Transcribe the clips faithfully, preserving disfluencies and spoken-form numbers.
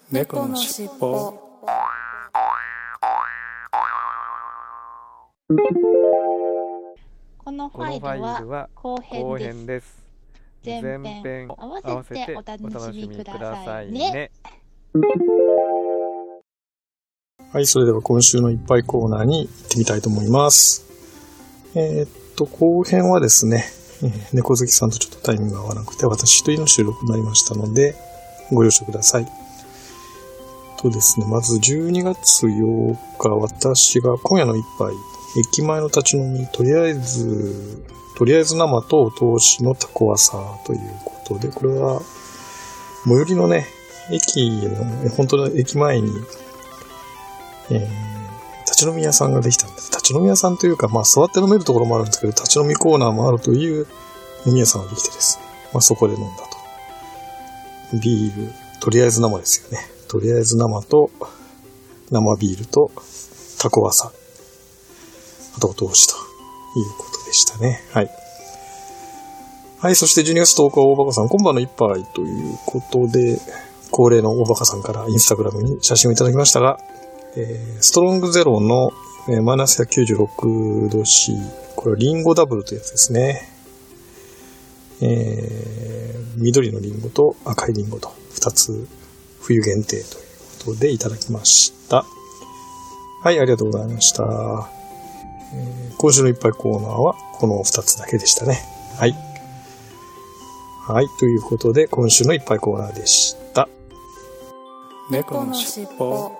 猫のしっぽ。 このファイルは後編です。前編合わせてお楽しみくださいね。 はい、それでは今週のいっぱいコーナーに行ってみたいと思います。えー、っと後編はですね、えー、猫好きさんとちょっとタイミングが合わなくて私一人の収録になりましたのでご了承ください。とですね、まずじゅうにがつようか、私が今夜の一杯、駅前の立ち飲み、とりあえず、とりあえず生とお通しのタコワサということで、これは、最寄りのね、駅の、本当の駅前に、えー、立ち飲み屋さんができたんです。立ち飲み屋さんというか、まあ座って飲めるところもあるんですけど、立ち飲みコーナーもあるという飲み屋さんができてですね、まあそこで飲んだと。ビール、とりあえず生ですよね。とりあえず生と生ビールとタコワサ、あとお通しということでしたね。はい。はい、そしてじゅうにがつとおか、大バカさん、今晩の一杯ということで、恒例の大バカさんからインスタグラムに写真をいただきましたが、えー、ストロングゼロの、えー、マイナスひゃくきゅうじゅうろくど C、これはリンゴダブルというやつですね。えー、緑のリンゴと赤いリンゴとふたつ冬限定ということでいただきました。はい、ありがとうございました。えー、今週のいっぱいコーナーはこのふたつだけでしたね。はい。はい、ということで今週のいっぱいコーナーでした。 猫のしっぽ。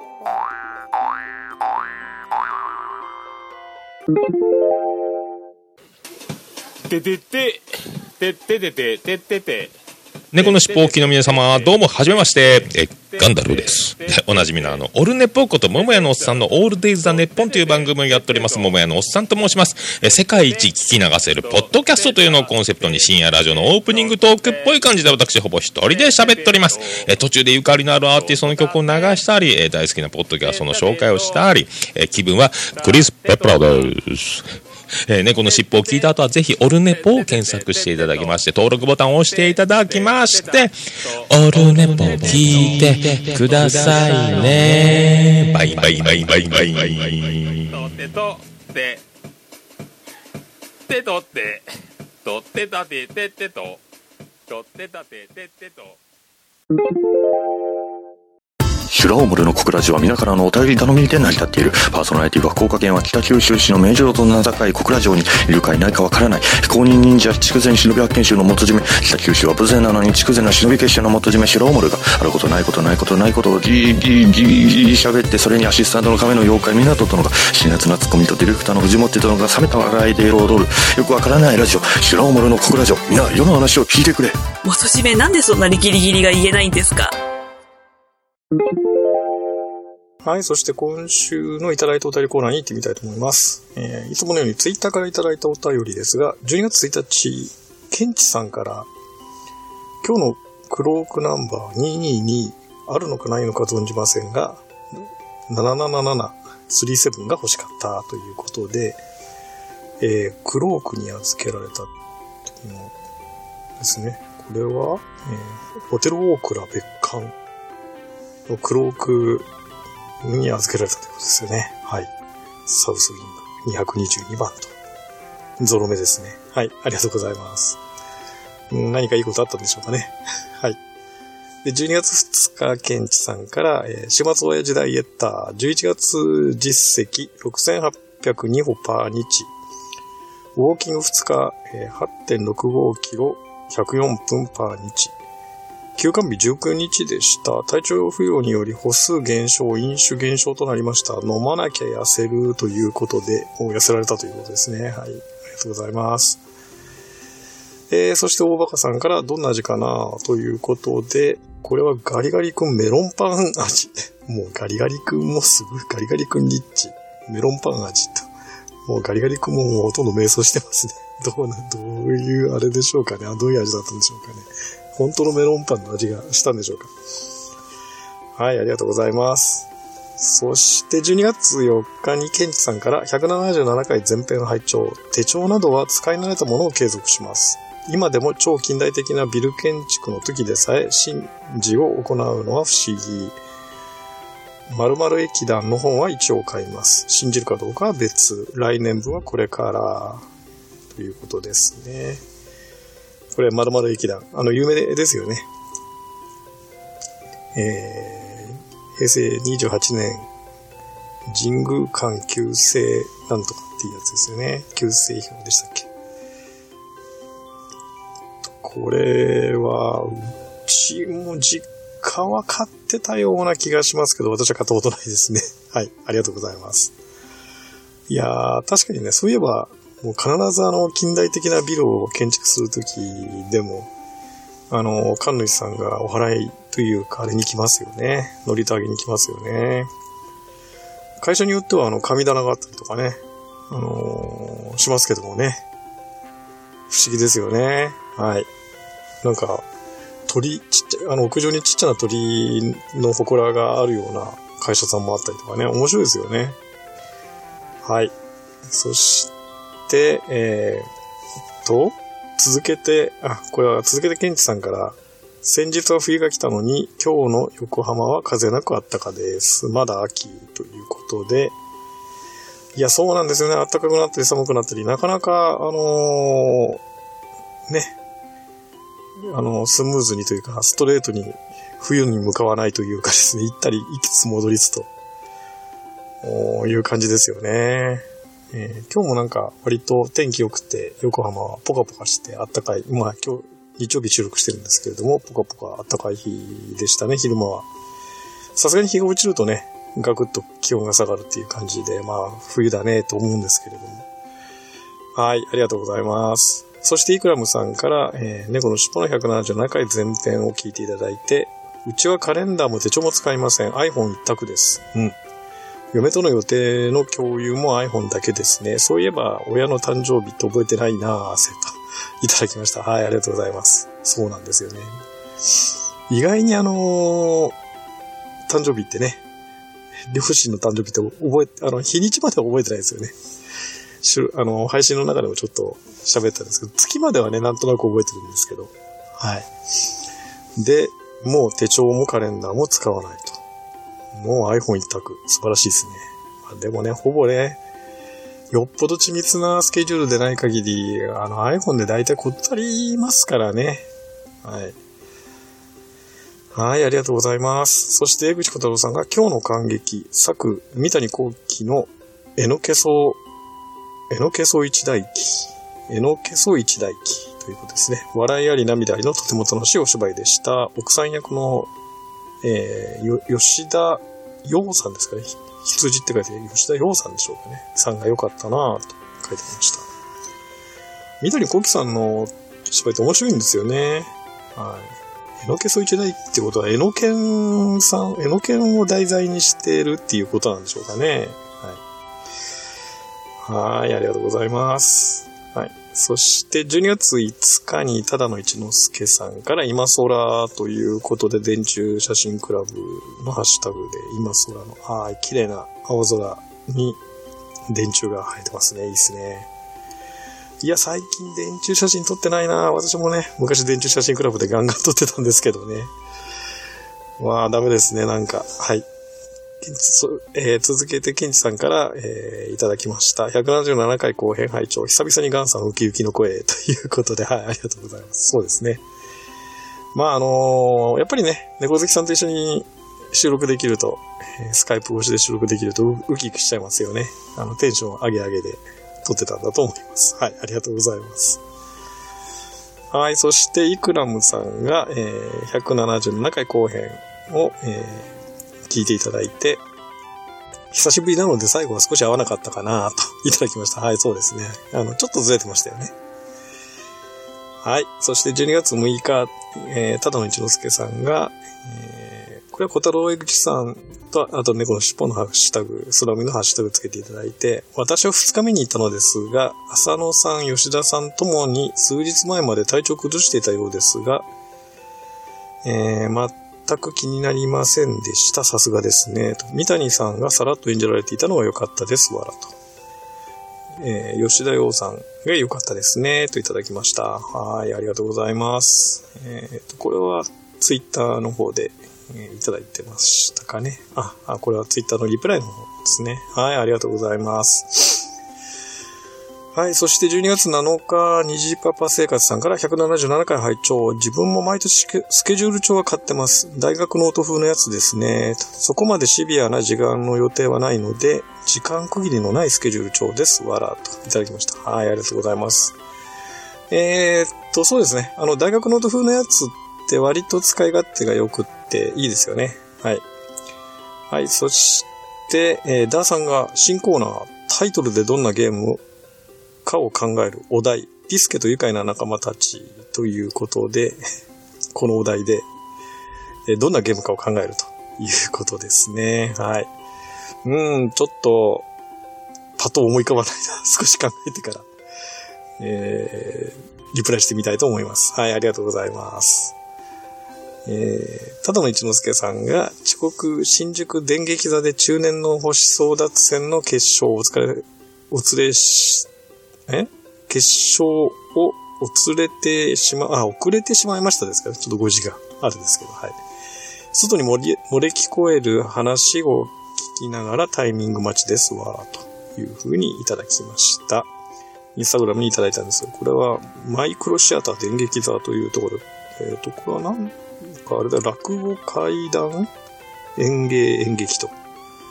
てててててててててて猫のしっぽお聞きの皆様、どうもはじめまして、えガンダルです。おなじみのあのオルネポこと桃屋のおっさんのオールデイズ・ザ・ネッポンという番組をやっております桃屋のおっさんと申します。え世界一聞き流せるポッドキャストというのをコンセプトに深夜ラジオのオープニングトークっぽい感じで私ほぼ一人で喋っております。え途中でゆかりのあるアーティストの曲を流したり、え大好きなポッドキャストの紹介をしたり、え気分はクリス・ペプラです。えー、猫のしっぽを聞いた後はぜひオルネポを検索していただきまして登録ボタンを押していただきましてオルネポ聞いてくださいね。バイバイバイバイバイバイ。 とってとっててとってとってたててってととってたててってと。 シュラオモルの小ラジは皆からのお便り頼みで成り立っている。パーソナリティは福岡県は北九州市の名城と名高い小ラジオにいるかいないかわからない非公認忍者筑前忍び発見衆の元締め。北九州は無勢なのに筑前の忍び結社の元締めシュラオモルがあることないことないことないことをギーギーギー喋って、それにアシスタントの亀の妖怪港殿が辛辣なツッコミとディレクターの藤本殿が冷めた笑いで彩るよくわからないラジオシュラオモルの小ラジオ。みんな世の話を聞いてくれ。 元締めなんでそんなにギリギリが言えないんですか。 はい、そして今週のいただいたお便りコーナーに行ってみたいと思います。えー、いつものようにツイッターからいただいたお便りですが、じゅうにがつついたち、ケンチさんから、今日のクロークナンバーにひゃくにじゅうにあるのかないのか存じませんが、ななななななさんじゅうななが欲しかったということで、えー、クロークに預けられた時のですね、これは、えー、ホテルオークラ別館のクロークに預けられたということですよね。はい。サウスウィングにひゃくにじゅうにばんと。ゾロ目ですね。はい。ありがとうございます。何かいいことあったんでしょうかね。はい。で、じゅうにがつふつか、ケンチさんから、えー、週末親時代エッター、じゅういちがつ実績、ろくせんはっぴゃくにほパー日、ウォーキングふつか、えー、はちてんろくごキロ、ひゃくよんぷんパー日、休館日じゅうくにちでした。体調不良により歩数減少、飲酒減少となりました。飲まなきゃ痩せるということで、もう痩せられたということですね。はい。ありがとうございます。えー、そして大バカさんからどんな味かなということで、これはガリガリ君メロンパン味。もうガリガリ君もすぐ、ガリガリ君リッチ。メロンパン味と。もうガリガリ君ももうほとんど迷走してますね。どうな、どういうあれでしょうかね。どういう味だったんでしょうかね。本当のメロンパンの味がしたんでしょうか。はい、ありがとうございます。そしてじゅうにがつよっかにケンチさんからひゃくななじゅうななかい前編拝聴。手帳などは使い慣れたものを継続します。今でも超近代的なビル建築の時でさえ神事を行うのは不思議。 〇〇駅団の本は一応買います。信じるかどうかは別。来年分はこれから。ということですね。これは〇〇駅団。あの、有名ですよね。えー、平成にじゅうはちねん、神宮館旧世なんとかっていうやつですよね。旧世表でしたっけ。これは、うちも実家は買ってたような気がしますけど、私は買ったことないですね。はい、ありがとうございます。いやー、確かにね、そういえば、もう必ずあの、近代的なビルを建築するときでも、あの、神主さんがお祓いというか、あれに来ますよね。乗りたげに来ますよね。会社によっては、あの、神棚があったりとかね、あのー、しますけどもね。不思議ですよね。はい。なんか、鳥、ちっちゃい、あの、屋上にちっちゃな鳥の祠があるような会社さんもあったりとかね、面白いですよね。はい。そして、えー、と、続けて、あ、これは続けてケンチさんから、先日は冬が来たのに、今日の横浜は風なくあったかです。まだ秋ということで、いや、そうなんですよね。暖かくなったり寒くなったり、なかなか、あのー、ね、あの、スムーズにというか、ストレートに冬に向かわないというかですね、行ったり行きつつ戻りつと、いう感じですよね。えー、今日もなんか割と天気良くて、横浜はポカポカして暖かい、まあ今日、日曜日収録してるんですけれども、ポカポカ暖かい日でしたね、昼間は。さすがに日が落ちるとね、ガクッと気温が下がるっていう感じで、まあ冬だねと思うんですけれども。はい、ありがとうございます。そしてイクラムさんから、えー、猫の尻尾のひゃくななじゅうななかい前編を聞いていただいて、うちはカレンダーも手帳も使いません。iPhone 一択です。うん。嫁との予定の共有も iPhone だけですね。そういえば、親の誕生日って覚えてないなぁ、せと。いただきました。はい、ありがとうございます。そうなんですよね。意外にあのー、誕生日ってね、両親の誕生日って覚え、あの、日にちまでは覚えてないですよね。あの、配信の中でもちょっと喋ったんですけど、月まではね、なんとなく覚えてるんですけど。はい。で、もう手帳もカレンダーも使わないと。もう iPhone 一択。素晴らしいですね。まあ、でもね、ほぼね、よっぽど緻密なスケジュールでない限り、あの iPhone で大体こったりますからね。はい。はい、ありがとうございます。そして、江口小太郎さんが今日の感激、作、三谷幸喜のえのけそ、えのけそ一代記、えのけそ一代記ということですね。笑いあり涙ありのとても楽しいお芝居でした。奥さん役の、えー、よ、吉田洋さんですかね。羊って書いて吉田洋さんでしょうかね。さんが良かったなぁと書いてありました。三谷幸喜さんの芝居って面白いんですよね。はい。えのけそ一代ってことは、えのけんさん、えのけんを題材にしてるっていうことなんでしょうかね。はい。はい、ありがとうございます。はい。そして、じゅうにがついつかに、ただの一之輔さんから、今空ということで、電柱写真クラブのハッシュタグで、今空の、はい、綺麗な青空に、電柱が生えてますね。いいですね。いや、最近電柱写真撮ってないな。私もね、昔電柱写真クラブでガンガン撮ってたんですけどね。わあ、ダメですね、なんか。はい。えー、続けて、ケンチさんから、えー、いただきました。ひゃくななじゅうななかい後編拝聴。久々にガンさんウキウキの声ということで、はい、ありがとうございます。そうですね。まあ、あのー、やっぱりね、猫好きさんと一緒に収録できると、えー、スカイプ越しで収録できるとウキウキしちゃいますよね。あの、テンション上げ上げで撮ってたんだと思います。はい、ありがとうございます。はい、そして、イクラムさんが、えー、ひゃくななじゅうななかい後編を、えー聞いていただいて、久しぶりなので最後は少し合わなかったかなといただきました。はい、そうですね。あの、ちょっとずれてましたよね。はい。そしてじゅうにがつむいか、えー、ただの一之輔さんが、えー、これは小太郎江口さんと、あと猫の尻尾のハッシュタグ、空海のハッシュタグつけていただいて、私はふつかめに行ったのですが、浅野さん、吉田さんともに数日前まで体調崩していたようですが、えー、ま全く気になりませんでした。さすがですね。と三谷さんがさらっと演じられていたのが良かったです。わらと。えー、吉田洋さんが良かったですね。といただきました。はい、ありがとうございます。えーと、これはツイッターの方でえー、いただいてましたかね。あ、あ、これはツイッターのリプライの方ですね。はい、ありがとうございます。はい、そしてじゅうにがつなのか、虹パパ生活さんからひゃくななじゅうななかい拝聴。自分も毎年スケジュール帳は買ってます。大学ノート風のやつですね。そこまでシビアな時間の予定はないので、時間区切りのないスケジュール帳です。わらといただきました。はい、ありがとうございます。えー、っと、そうですね。あの、大学ノート風のやつって割と使い勝手が良くっていいですよね。はい。はい、そして、えー、ダーさんが新コーナー、タイトルでどんなゲームをかを考えるお題、ピスケと愉快な仲間たちということで、このお題で、えどんなゲームかを考えるということですね。はい。うーん、ちょっと、パッと思い浮かばないな。少し考えてから、えー、リプライしてみたいと思います。はい、ありがとうございます。えー、ただの一之輔さんが、遅刻、新宿電撃座で中年の星争奪戦の決勝をお疲れ、お連れし、え決勝をお連れてしま、あ、遅れてしまいましたですから、ちょっと語字があるんですけど、はい。外に漏れ、漏れ聞こえる話を聞きながらタイミング待ちですわ、という風にいただきました。インスタグラムにいただいたんですが、これはマイクロシアター電撃座というところで、えっと、これはなんかあれだ、落語怪談演芸演劇と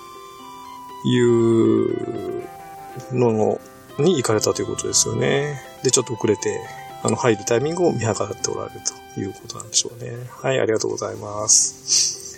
いうのの、に行かれたということですよね。で、ちょっと遅れて、あの、入るタイミングを見計らっておられるということなんでしょうね。はい、ありがとうございます。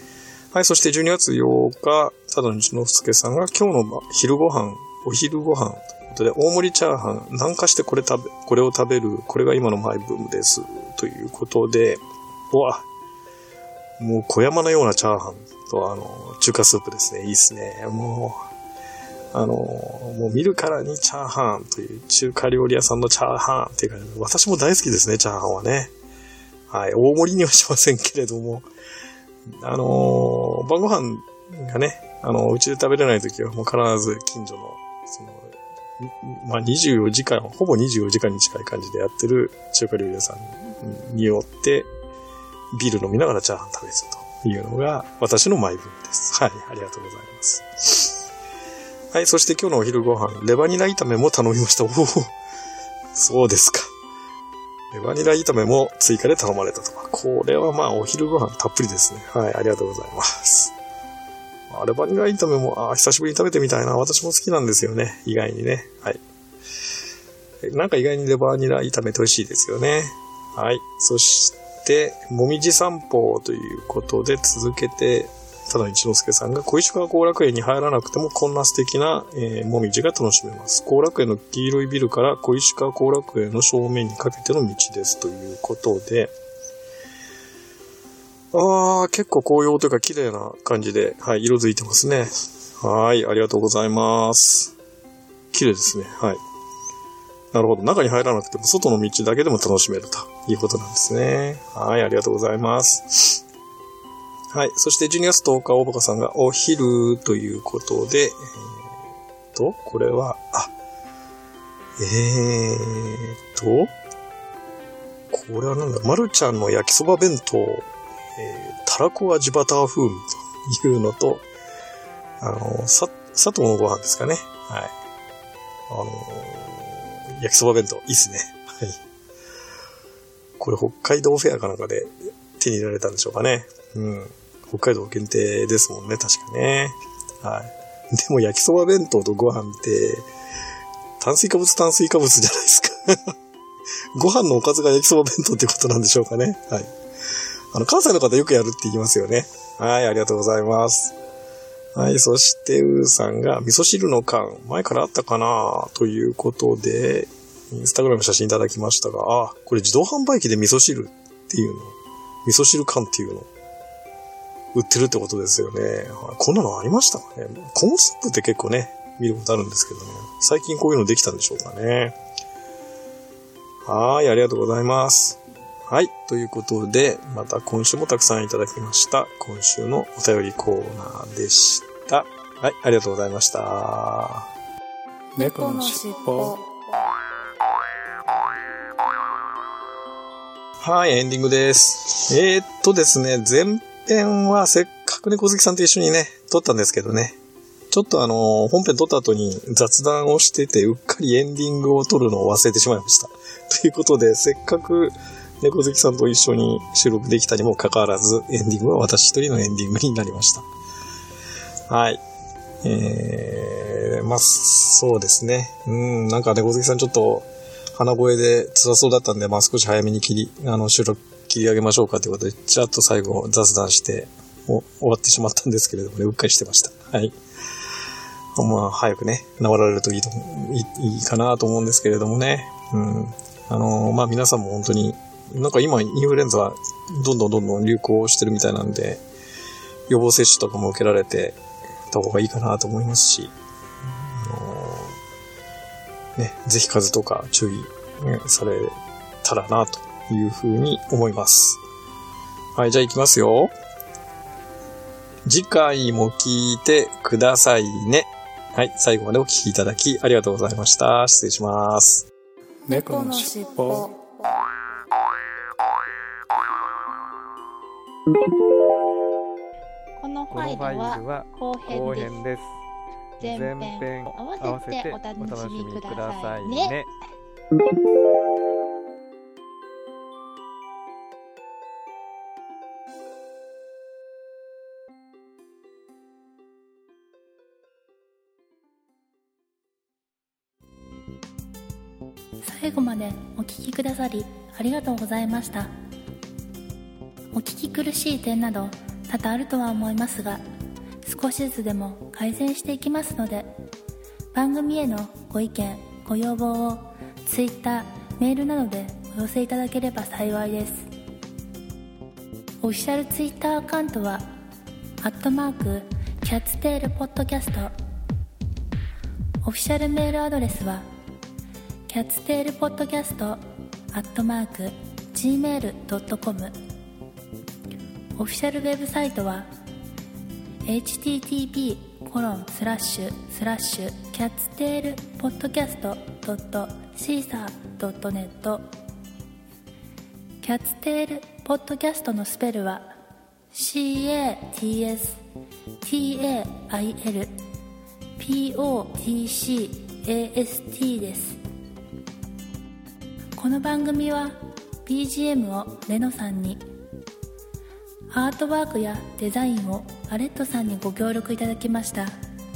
はい、そしてじゅうにがつようか、ただの一之輔さんが今日の昼ご飯、お昼ご飯ということで、大盛りチャーハン、南下してこれ食べ、これを食べる、これが今のマイブームです。ということで、うわ、もう小山のようなチャーハンと、あの、中華スープですね。いいですね。もう、あの、もう見るからにチャーハンという中華料理屋さんのチャーハンっていうか、私も大好きですね、チャーハンはね。はい、大盛りにはしませんけれども、あの、晩ご飯がね、あの、うちで食べれないときはもう必ず近所の、その、まあ、にじゅうよじかん、ほぼにじゅうよじかんに近い感じでやってる中華料理屋さんによって、ビール飲みながらチャーハン食べるというのが私のマイブームです。はい、ありがとうございます。はい、そして今日のお昼ご飯、レバニラ炒めも頼みました。おお、そうですか。レバニラ炒めも追加で頼まれたとか。これはまあお昼ご飯たっぷりですね。はい、ありがとうございます。あ、レバニラ炒めも、あ、久しぶりに食べてみたいな。私も好きなんですよね。意外にね。はい。なんか意外にレバニラ炒めって美味しいですよね。はい。そして、もみじ散歩ということで続けて、ただ一之輔さんが小石川後楽園に入らなくてもこんな素敵な、えー、もみじが楽しめます。後楽園の黄色いビルから小石川後楽園の正面にかけての道ですということで、あー、結構紅葉というか綺麗な感じで、はい、色づいてますね。はい、ありがとうございます。綺麗ですね。はい。なるほど。中に入らなくても外の道だけでも楽しめるということなんですね。はい、ありがとうございます。はい。そしてじゅうにがつとおか、大バカさんがお昼ということで、えー、っと、これは、あ、えーっと、これはなんだ、まるちゃんの焼きそば弁当、えー、たらこ味バター風味というのと、あの、さ、佐藤のご飯ですかね。はい。あのー、焼きそば弁当、いいっすね。はい。これ北海道フェアかなんかで手に入れられたんでしょうかね。うん。北海道限定ですもんね、確かね。はい。でも焼きそば弁当とご飯って、炭水化物炭水化物じゃないですか。ご飯のおかずが焼きそば弁当ってことなんでしょうかね。はい。あの、関西の方よくやるって言いますよね。はい、ありがとうございます。はい、そして、うーさんが、味噌汁の缶、前からあったかなということで、インスタグラムの写真いただきましたが、あ、これ自動販売機で味噌汁っていうの、味噌汁缶っていうの、売ってるってことですよね。こんなのありましたかね。コーンスープって結構ね、見ることあるんですけどね。最近こういうのできたんでしょうかね。はい、ありがとうございます。はい、ということで、また今週もたくさんいただきました。今週のお便りコーナーでした。はい、ありがとうございました。 猫のしっぽ。 はい、エンディングです。えー、っとですね、前編はせっかく猫好きさんと一緒にね、撮ったんですけどね、ちょっとあの、本編撮った後に雑談をしてて、うっかりエンディングを撮るのを忘れてしまいました。ということで、せっかく猫好きさんと一緒に収録できたにもかかわらず、エンディングは私一人のエンディングになりました。はい。えー、まあ、そうですね。うん、なんか猫好きさんちょっと、鼻声で辛そうだったんで、まあ少し早めに切り、あの、収録切り上げましょうかということで、ちゃっと最後雑談して、もう終わってしまったんですけれどもね、うっかりしてました。はい。まあ、早くね、治られるといいと、いい、いいかなと思うんですけれどもね。うん。あの、まあ皆さんも本当に、なんか今インフルエンザどんどんどんどん流行してるみたいなんで、予防接種とかも受けられてた方がいいかなと思いますし、ね、ぜひ風邪とか注意、ね、されたらなというふうに思います。はい、じゃあ行きますよ。次回も聞いてくださいね。はい、最後までお聞きいただきありがとうございました。失礼します。 猫のしっぽ。 このファイルは後編です。前編合わせてお楽しみくださいね。 最後までお聞きくださりありがとうございました。お聞き苦しい点など多々あるとは思いますが、少しずつでも改善していきますので、番組へのご意見ご要望をツイッター、メールなどでお寄せいただければ幸いです。オフィシャルツイッターアカウントはアットマークキャッツテールポッドキャスト。オフィシャルメールアドレスはキャッツテールポッドキャストアットマーク ジーメールドットコム。 オフィシャルウェブサイトは エイチティーティーピーコロンスラッシュスラッシュキャッツテールポッドキャストドットシーサードットネット。キャッツテールポッドキャストのスペルは シーエーティーエスティーエーアイエルピーオーティーシーエーエスティー です。この番組は ビージーエム をレノさんに、アートワークやデザインをアレットさんにご協力いただきました。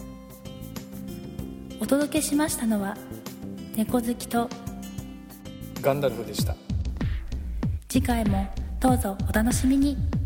お届けしましたのは猫好きとガンダルフでした。 次回もどうぞお楽しみに。